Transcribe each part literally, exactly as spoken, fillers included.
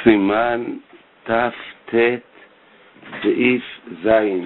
סימן ת"ט סעיף זין.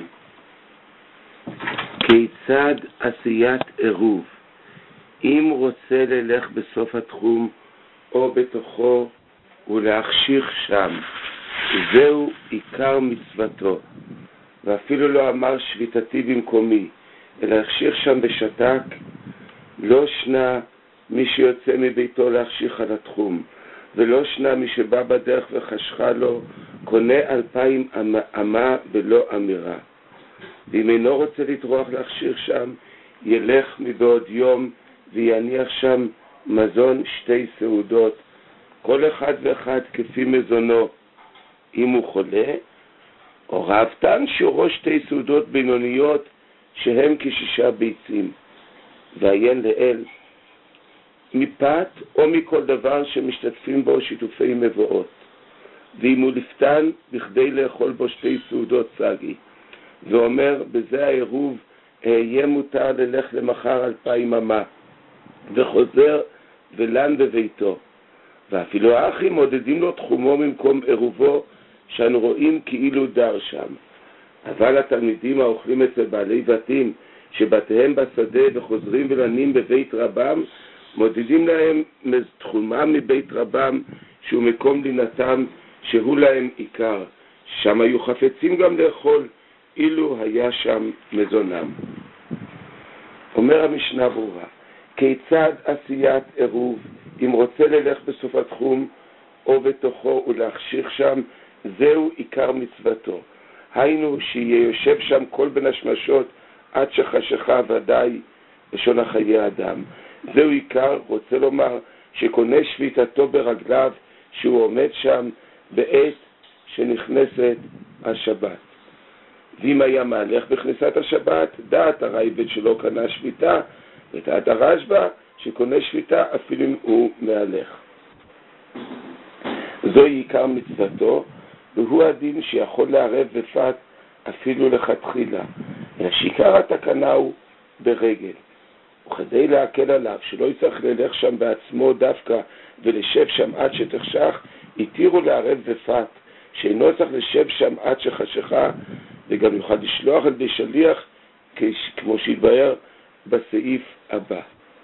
כיצד עשיית עירוב? אם רוצה ללך בסוף התחום או בתוכו ולהחשיך שם, זהו עיקר מצוותו. ואפילו לא אמר שביתתי במקומי, אלא החשיך שם בשתק. לא שנה מי שיוצא מביתו להחשיך על התחום, ולא שנה מי שבא בדרך וחשכה לו, קונה אלפיים אמה ולא אמירה. ואם אינו רוצה לטרוח להחשיך שם, ילך מבעוד יום ויניח שם מזון שתי סעודות, כל אחד ואחד כפי מזונו, אם הוא חולה, או ראוותן שיעורו שתי סעודות בינוניות שהם כשישה ביצים. ועיין לאל, מפת או מכל דבר שמשתתפים בו שיתופי מבואות. ואם הוא לפתן בכדי לאכול בו שתי סעודות סגי, ואומר בזה העירוב יהיה מותר ללך למחר אלפיים אמה, וחוזר ולן בביתו. ואפילו האחים מודדים לו תחומו ממקום עירובו, שאנו רואים כאילו דר שם. אבל התלמידים האוכלים אצל בעלי בתים שבתיהם בשדה וחוזרים ולנים בבית רבם, מודדים להם תחומם מבית רבם שהוא מקום לינתם, שהוא להם עיקר. שם היו חפצים גם לאכול אילו היה שם מזונם. אומר המשנה ברורה, כיצד עשיית עירוב? אם רוצה ללך בסוף התחום או בתוכו ולהחשיך שם, זהו עיקר מצוותו. היינו שיהיה יושב שם כל בן השמשות עד שחשכה ודאי לשון החיי אדם. זהו עיקר, רוצה לומר שקונה שביתתו ברגליו שהוא עומד שם בעת שנכנסת השבת. ואם היה מהלך בכניסת השבת, דעת הרייבד שלא קנה שביתה, ודעת הרשב"א שקונה שביתה אפילו אם הוא מהלך. זוהי עיקר מצוותו, והוא הדין שיכול לערב בפת אפילו לכתחילה, אלא שעיקר התקנה הוא ברגל. וכדי להקל עליו שלא יצטרך ללך שם בעצמו דווקא ולשב שם עד שתחשך, התירו לערב בפת שאינו צריך לשב שם עד שחשכה, וגם יוכל לשלוח על די שליח כמו שהתבאר בסעיף הבא.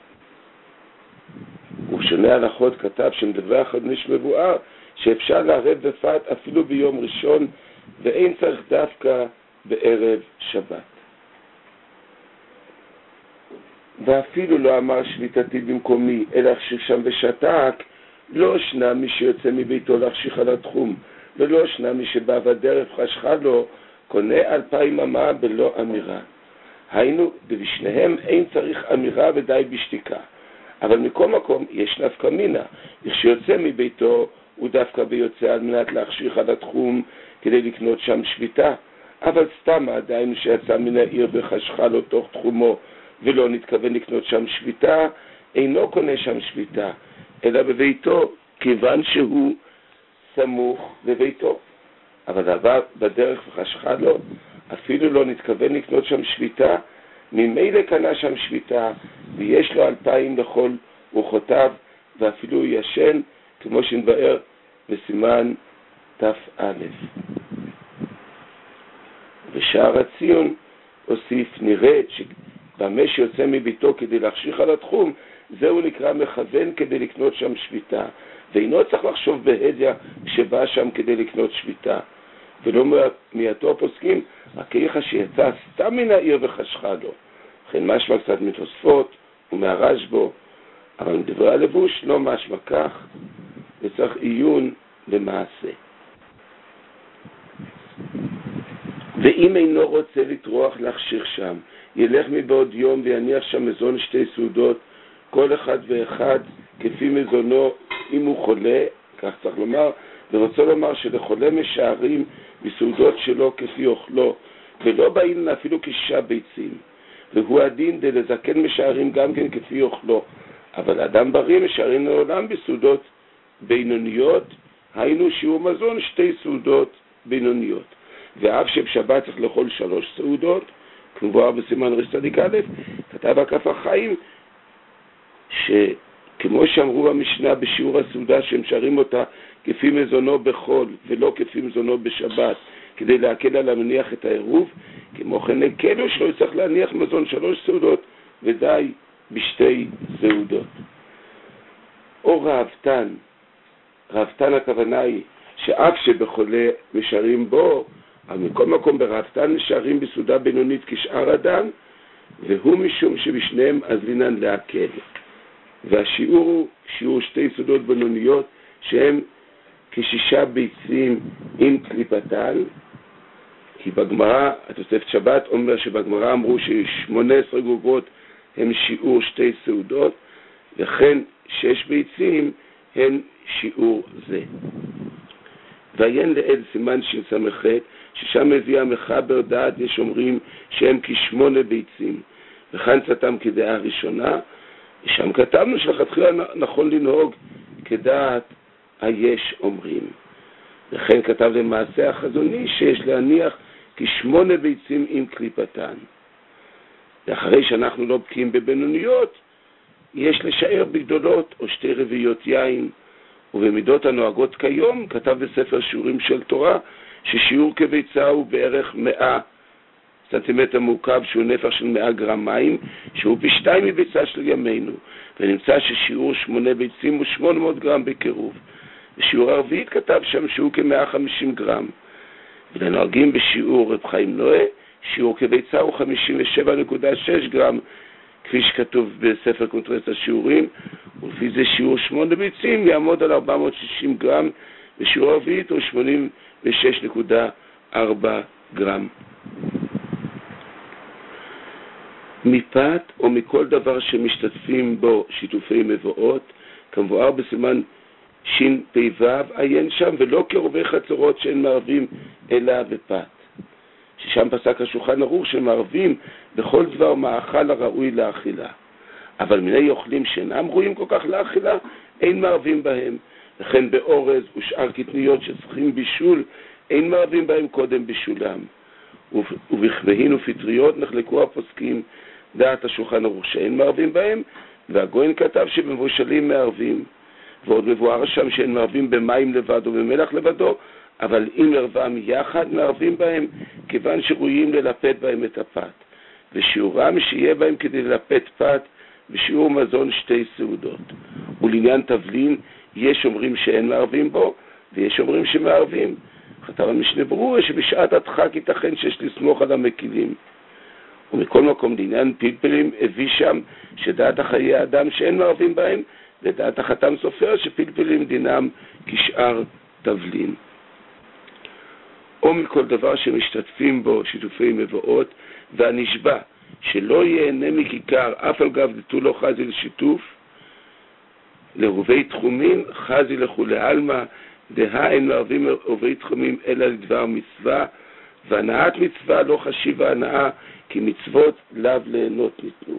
ובשונה הלכות כתב שמדווח עוד נש מבואר שאפשר לערב בפת אפילו ביום ראשון, ואין צריך דווקא בערב שבת. ואפילו לא אמר שביתתי במקומי, אלא החשיך שם בשתק. לא שנה מי שיוצא מביתו להחשיך על התחום, ולא שנה מי שבא בדרך חשכה לו, קונה אלפיים אמה בלא אמירה. היינו, ובשניהם אין צריך אמירה ודי בשתיקה. אבל מכל מקום יש נפקא מינה, איך שיוצא מביתו הוא דווקא ביוצא על מנת להחשיך על התחום כדי לקנות שם שביתה. אבל סתם עדיין שיצא מן העיר וחשכה לו תוך תחומו ולא נתכוון לקנות שם שביתה, אינו קונה שם שביתה, אלא בביתו, כיוון שהוא סמוך בביתו. אבל עבר בדרך וחשכה לו, אפילו לא נתכוון לקנות שם שביתה, ממילא קנה שם שביתה, ויש לו אלפיים לכל רוחותיו, ואפילו הוא ישן, כמו שנבאר בסימן ת"א. ושער הציון הוסיף, נראה שבמה שיוצא מביתו כדי להחשיך על התחום, זהו נקרא מכוון כדי לקנות שם שביתה, ואינו צריך לחשוב בהדיה שבא שם כדי לקנות שביתה. ולא מייתו פוסקים, רק איכה שיצא סתם מן העיר וחשכה לו. לכן משמע קצת מתוספות ומהרשב"א, אבל מדברי הלבוש לא משמע כך, וצריך עיון במעשה. ואם אינו רוצה לטרוח להחשיך שם, ילך מבעוד יום ויניח שם מזון שתי סעודות, כל אחד ואחד כפי מזונו, אם הוא חולה, כך צריך לומר, ורוצה לומר שלחולה משערים בסעודות שלו כפי אוכלו, ולא באים אפילו כשישה ביצים. והוא הדין דלזקן משערים גם כן כפי אוכלו. אבל אדם בריא משערים לעולם בסעודות בינוניות, היינו שיעור מזון שתי סעודות בינוניות. ואף שבשבת צריך לאכול שלוש סעודות, כמובן בסימן רצדיק א', כתב הכף החיים, ש... כמו שאמרו במשנה בשיעור הסעודה שהם שרים אותה כפי מזונו בחול ולא כפי מזונו בשבת, כדי להקל על המניח את העירוב, כמו כן הקלו שלא יצטרך להניח מזון שלוש סעודות ודי בשתי סעודות. או ראוותן, ראוותן הכוונה היא שאף שבחולה משרים בו, אבל מכל מקום בראוותן משרים בסעודה בינונית כשאר אדם, והוא משום שבשניהם אזלינן להקל. והשיעור הוא שיעור שתי סעודות בינוניות שהם כשישה ביצים עם קליפתן, כי בגמרא, התוספת שבת אומר שבגמרא אמרו ש-שמונה עשרה גוגות הם שיעור שתי סעודות, וכן שש ביצים הם שיעור זה. ועיין לעד סימן שס"ח, ששם מביא המחבר דעת, יש אומרים שהם כשמונה ביצים, וכאן צאתם כדעה ראשונה, ושם כתבנו שלכתחילה נכון לנהוג כדעת היש אומרים. וכן כתב למעשה החזוני שיש להניח כשמונה ביצים עם קליפתן. ואחרי שאנחנו לא בקיאים בבינוניות, יש לשער בגדולות או שתי רביעיות יין, ובמידות הנוהגות כיום כתב בספר שיעורים של תורה ששיעור כביצה הוא בערך מאה סנטימטר מורכב, שהוא נפח של מאה גרם מים, שהוא פי שתיים מביצה של ימינו, ונמצא ששיעור שמונה ביצים הוא שמונה מאות גרם בקירוב. בשיעור הרביעית כתב שם שהוא כ-מאה וחמישים גרם. ולנוהגים בשיעור רב חיים נועה, שיעור כביצה הוא חמישים ושבע נקודה שש גרם, כפי שכתוב בספר קונטרסט השיעורים, ולפי זה שיעור שמונה ביצים יעמוד על ארבע מאות ושישים גרם, ושיעור הרביעית הוא שמונים ושש נקודה ארבע גרם. מפת או מכל דבר שמשתתפים בו שיתופי מבואות, כמבואר בסימן שין פי וו, עיין שם, ולא כרובי חצרות שאין מערבים אלא בפת. ששם פסק השולחן ערוך שמערבים בכל דבר מאכל הראוי לאכילה. אבל מיני אוכלים שאינם ראויים כל כך לאכילה, אין מערבים בהם. וכן באורז ושאר קטניות שצריכים בישול, אין מערבים בהם קודם בישולם. ובכבהין ופטריות נחלקו הפוסקים דעת השולחן ערוך שאין מערבים בהם, והגויין כתב שבמבושלים מערבים. ועוד מבואר שם שאין מערבים במים לבד או במלח לבדו, אבל אם ערבם יחד מערבים בהם, כיוון שראויים ללפת בהם את הפת. ושיעורם שיהיה בהם כדי ללפת פת, בשיעור מזון שתי סעודות. ולעניין תבלין, יש אומרים שאין מערבים בו, ויש אומרים שמערבים. כתב המשנה ברור שבשעת הדחק ייתכן שיש לסמוך על המקילים. ומכל מקום לעניין פלפלים הביא שם שדעת החיי האדם שאין מערבים בהם, ודעת החתם סופר שפלפלים דינם כשאר תבלין. או מכל דבר שמשתתפים בו שיתופי מבואות, והנשבע שלא ייהנה מכיכר אף על גב דתו לו חזי לשיתוף, לרובי תחומים חזי לכולי עלמא, דה אין מערבים רובי תחומים אלא לדבר מצווה, והנאת מצווה לא חשיבה הנאה, כי מצוות לאו ליהנות ניתנו.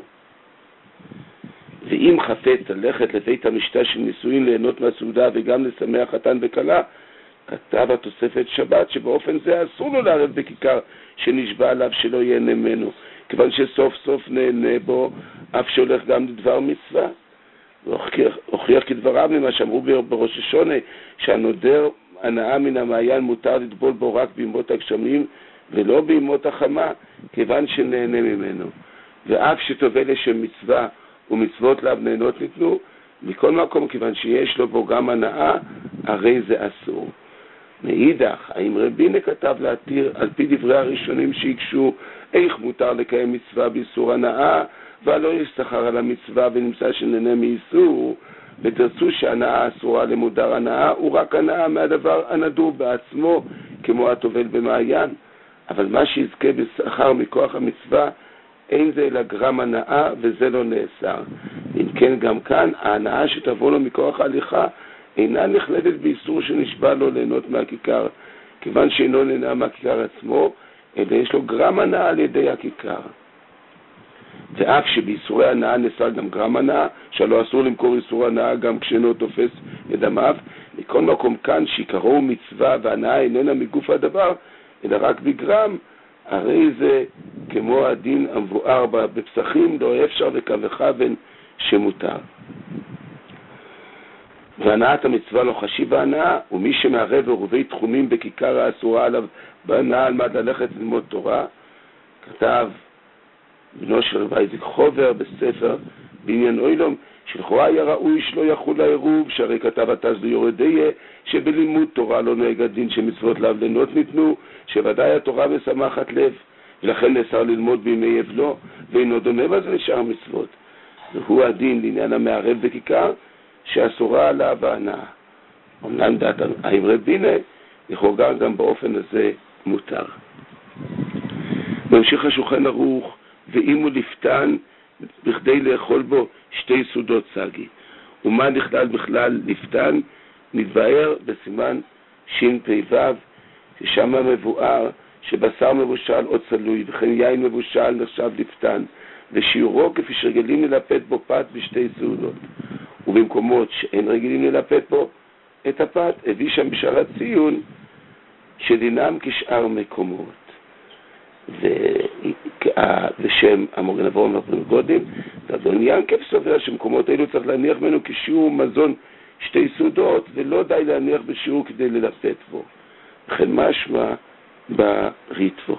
ואם חפץ ללכת לבית המשתה של נישואין ליהנות מהסעודה וגם לשמח חתן וכלה, כתב התוספת שבת שבאופן זה אסור לו לערב בכיכר שנשבע עליו שלא ייהנה ממנו, כיוון שסוף סוף נהנה בו אף שהולך גם לדבר מצווה. והוכיח כדבריו ממה שאמרו בראש השונה, שהנודר הנאה מן המעיין מותר לטבול בו רק בימות הגשמים ולא בימות החמה, כיוון שנהנה ממנו. ואף שטובל לשם מצווה ומצוות לאו נהנות ניתנו, מכל מקום כיוון שיש לו בו גם הנאה, הרי זה אסור. מאידך, האם רבינה כתב להתיר על פי דברי הראשונים שיקשו איך מותר לקיים מצווה באיסור הנאה, ולא ישתכר על המצווה ונמצא שנהנה מאיסור, ותרצו שהנאה אסורה למודר הנאה, הוא רק הנאה מהדבר הנדור בעצמו, כמו הטובל במעיין. אבל מה שיזכה בשכר מכוח המצווה, אין זה אלא גרם הנאה, וזה לא נאסר. אם כן, גם כאן, ההנאה שתבוא לו מכוח ההליכה, אינה נכללת באיסור שנשבע לו ליהנות מהכיכר, כיוון שאינו נהנה מהכיכר עצמו, אלא יש לו גרם הנאה על ידי הכיכר. ואף שבאיסורי הנאה נאסר גם גרם הנאה, שלא אסור למכור איסור הנאה גם כשאינו תופס את דמיו, מכל מקום כאן שעיקרו מצווה והנאה איננה מגוף הדבר, אלא רק בגרם, הרי זה כמו הדין המבואר בפסחים, לא אפשר וקו וכוון שמותר. והנעת המצווה לא חשיב ההנאה, ומי שמערב עירובי תחומים בכיכר האסורה עליו בהנאה על מד ללכת ללמוד תורה, כתב בנו של רב אייזיק חובר בספר בעניין אוילום, שלכאורה היה ראוי שלא יחול העירוב, שהרי כתב התז ליורדיה, שבלימוד תורה לא נוהג הדין שמצוות לאבלנות ניתנו, שוודאי התורה משמחת לב, ולכן נאסר ללמוד בימי אבלו, ואינו דומה בזה לשאר המצוות. והוא הדין לעניין המערב בכיכר, שאסורה עליו ההנאה. אמנם דעת האמרי בינה, לכאורה גם באופן הזה מותר. ממשיך השולחן ערוך, ואם הוא לפתן בכדי לאכול בו שתי סעודות סגי. ומה נכלל בכלל לפתן? מתבאר בסימן שין פי וו, ששם מבואר שבשר מבושל או צלוי, וכן יין מבושל נחשב לפתן, ושיעורו כפי שרגילים ללפת בו פת בשתי סעודות. ובמקומות שאין רגילים ללפת בו את הפת, הביא שם בשאר הציון שדינם כשאר מקומות. ושם המורן אברהם ואברהם גודים, ואדון ינקב סובר שמקומות אלו צריך להניח ממנו כשיעור מזון שתי סעודות, ולא די להניח בשיעור כדי ללפת בו. וכן משמע בריטבו.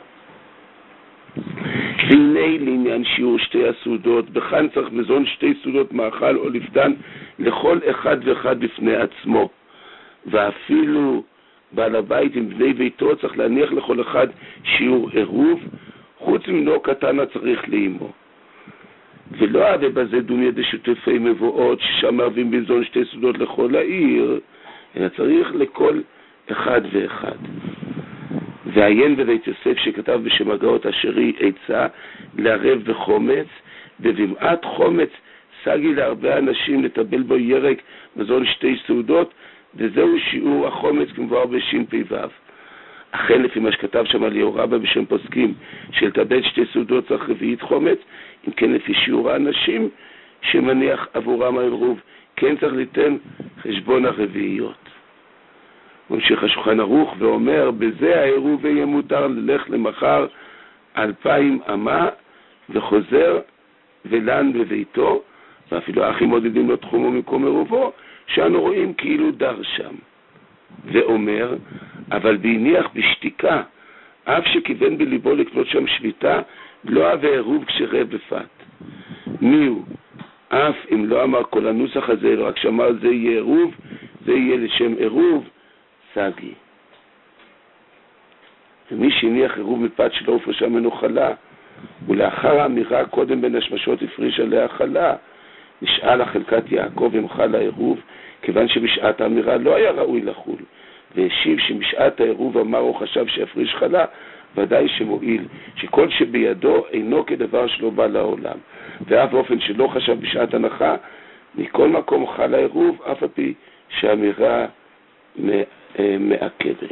והנה לעניין שיעור שתי הסעודות, בכאן צריך מזון שתי סעודות מאכל או לפתן לכל אחד ואחד בפני עצמו, ואפילו בעל הבית עם בני ביתו צריך להניח לכל אחד שיעור עירוב, חוץ ממנו קטן הצריך לאמו. ולא עד בזה דומיה דשותפי מבואות, ששם מערבים במזון שתי סעודות לכל העיר, אלא צריך לכל אחד ואחד. ועיין בבית יוסף שכתב בשם הגאות אשרי עצה לערב בחומץ, ובמעט חומץ סגי להרבה אנשים לטבל בו ירק מזון שתי סעודות, וזהו שיעור החומץ כמבואר בשין פי וו. אכן לפי מה שכתב שם על יהורבא בשם פוסקים של טבל שתי סעודות צריך רביעית חומץ, אם כן לפי שיעור האנשים שמניח עבורם העירוב, כן צריך ליתן חשבון הרביעיות. ממשיך השולחן ערוך ואומר, בזה העירוב יהיה מותר ללך למחר אלפיים אמה, וחוזר ולן בביתו, ואפילו האחים מודדים לו תחומו מקום עירובו, שאנו רואים כאילו דר שם. ואומר, אבל בהניח בשתיקה, אף שכיוון בליבו לקנות שם שביתה, לא אהבה עירוב כשרב בפת. מי הוא? אף אם לא אמר כל הנוסח הזה, רק שאמר זה יהיה עירוב, זה יהיה לשם עירוב, סגי. ומי שהניח עירוב מפת שלא הופרשה ממנו חלה, ולאחר האמירה קודם בין השמשות הפריש עליה חלה, נשאל החלקת יעקב אם חל העירוב, כיוון שבשעת האמירה לא היה ראוי לחול, והשיב שבשעת העירוב אמר או חשב שהפריש חלה, ודאי שמועיל, שכל שבידו אינו כדבר שלא בא לעולם, ואף באופן שלא חשב בשעת הנחה, מכל מקום חל העירוב, אף על פי שהאמירה מעקדת.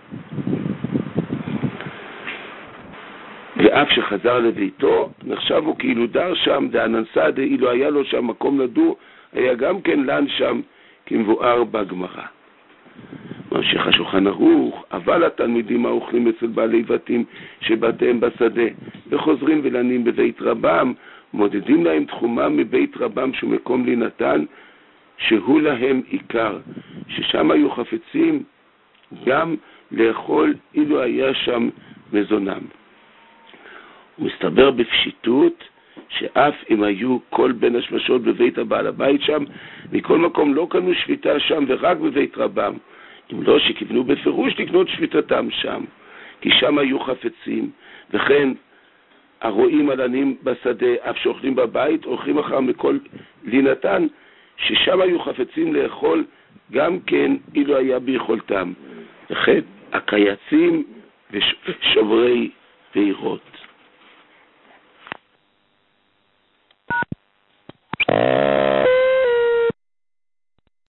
ואף שחזר לביתו, נחשב הוא כאילו דר שם, דאננסה דאילו היה לו שם מקום לדור, היה גם כן לן שם כמבואר בגמרא. ממשיך השולחן ערוך, אבל התלמידים האוכלים אצל בעלי בתים שבתיהם בשדה, וחוזרים ולנים בבית רבם, מודדים להם תחומם מבית רבם שהוא מקום לינתן, שהוא להם עיקר, ששם היו חפצים גם לאכול אילו היה שם מזונם. ומסתבר בפשיטות שאף אם היו כל בין השמשות בבית הבעל הבית שם, מכל מקום לא קנו שביתה שם ורק בבית רבם, אם לא שכיוונו בפירוש לקנות שביתתם שם, כי שם היו חפצים, וכן הרואים עלנים בשדה, אף שאוכלים בבית, אוכלים אחר מכל לינתן, ששם היו חפצים לאכול גם כן אילו היה ביכולתם, וכן הקייצים ושוברי ועירות.